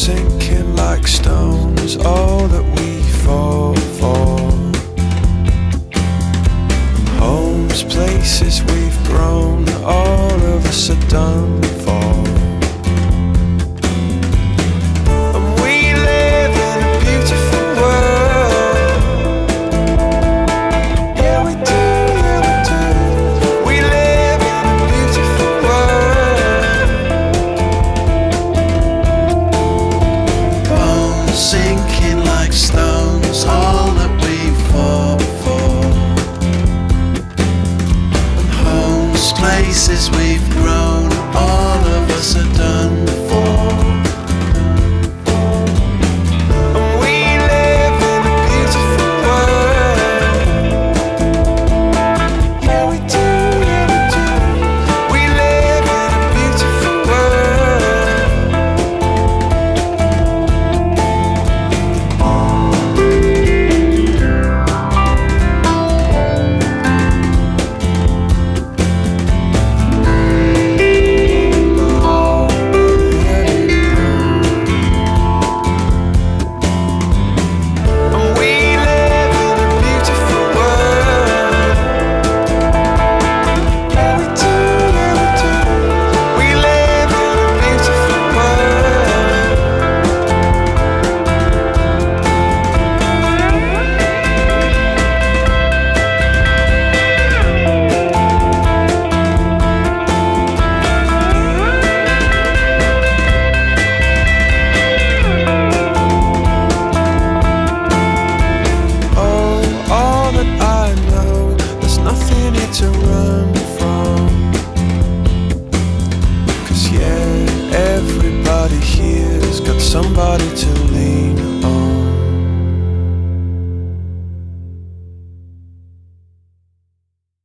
sinking like stones, all that we fall for. Homes, places we've grown, all of us are done for. And we live in a beautiful world. Yeah, we do, yeah, we do. We live in a beautiful world. Bones sinking like stones, all that we fought for. And homes, places we've grown, all of us are done for. And we live in a beautiful world. Yeah, we do, yeah, we do. We live in a beautiful world. And we live in a beautiful world. Yeah, we do, yeah, we do. We live in a beautiful world. Oh, all that I know, there's nothing here to run from. 'Cause yeah, everybody here's got somebody to lean